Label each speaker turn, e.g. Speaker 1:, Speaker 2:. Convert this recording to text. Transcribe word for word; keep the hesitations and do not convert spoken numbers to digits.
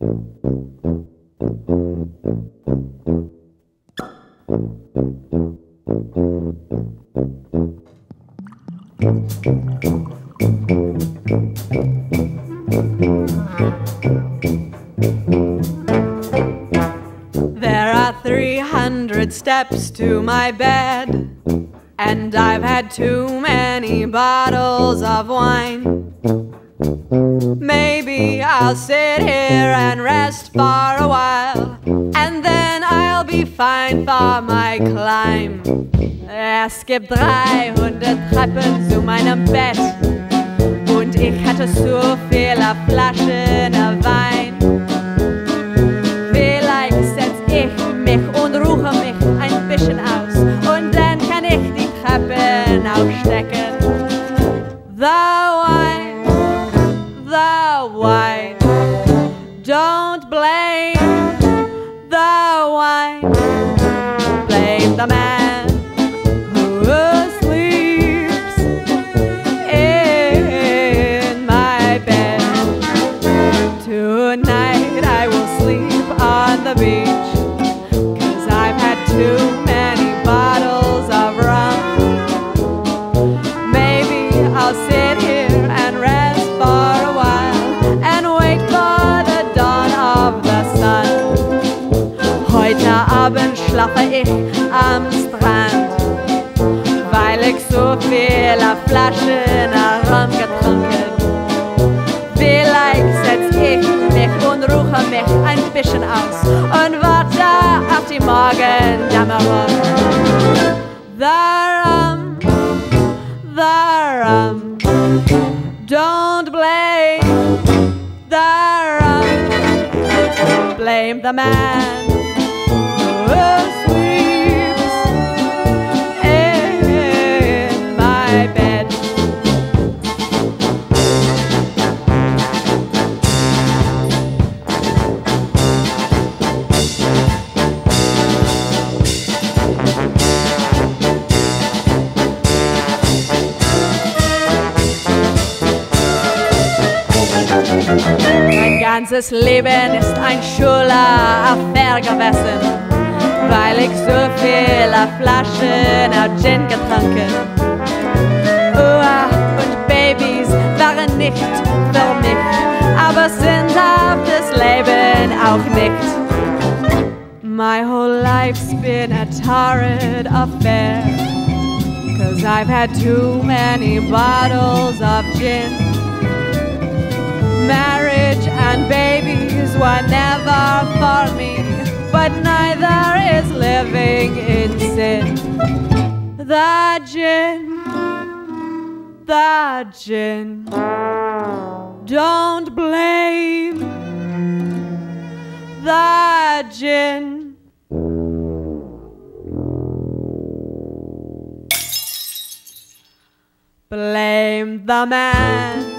Speaker 1: There are three hundred steps to my bed, and I've had too many bottles of wine. Maybe I'll sit here and rest for a while, and then I'll be fine for my climb. Es gibt dreihundert Treppen zu meinem Bett, und ich hatte so viele Flaschen Wein. Vielleicht setz ich mich und ruhe mich ein bisschen aus, und dann kann ich die Treppen aufstecken. The wine, the wine, don't blame the wine, blame the man who sleeps in my bed. Tonight I will sleep on the beach, 'cause I've had too many bottles of rum. Maybe I'll sit here and rest for a while and wait for the dawn of the sun. Heute Abend schlafe ich am Strand, weil ich so viele Flaschen Rum getrunken. Vielleicht setz ich mich und ruhe mich ein bisschen aus und warte auf die Morgendämmerung. The rum, the rum, don't blame the rum, blame the man who sleeps in my bed. Mein ganzes Leben ist ein Schüler-Affair gewesen, weil ich so viele Flaschen Gin getrunken. Uah und Babys waren nicht für mich, aber sündhaftes Leben auch nicht. My whole life's been a torrid affair, 'cause I've had too many bottles of gin. Marriage and babies were never for me, but neither is living in sin. The gin, the gin, don't blame the gin. Blame the man